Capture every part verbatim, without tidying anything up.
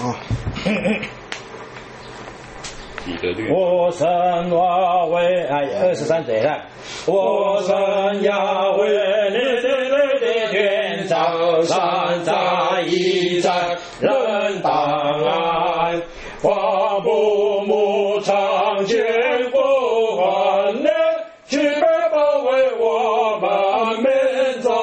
好。 我神雅为哎二十三节了，我神雅为你的的天上山在一在人当爱，花布牧场见不完呢，去北保卫我们民族，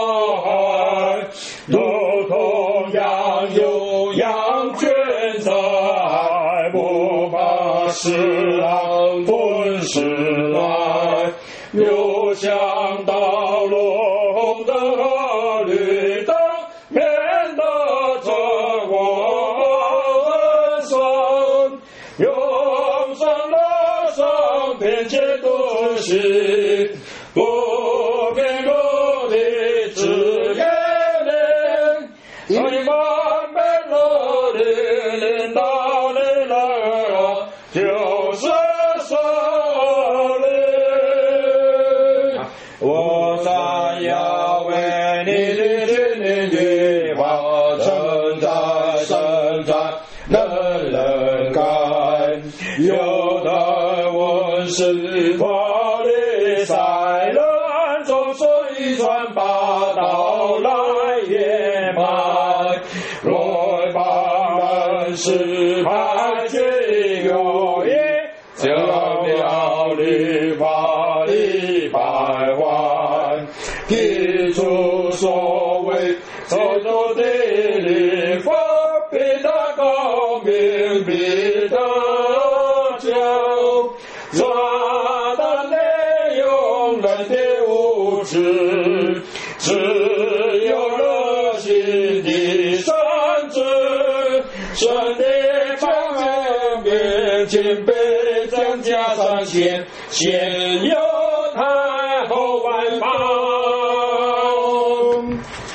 如同羊有羊圈在，不怕死亡吞噬来，又想到龙灯和绿灯，免得这我恩son，永生的生并且都是不变故的指引领，你们被罗的领导的了，就是胜利。我想要为你的天灵的话，生在生在人人干，有的文是法律赛人，总是一传八道来也卖，若把人是派去有意，就了律法的败坏，提出所谓操作的律法，比他高明，比他强，抓的内容人的无知，只有热心的善知，神的长见面前被增加上限，先有太后外邦。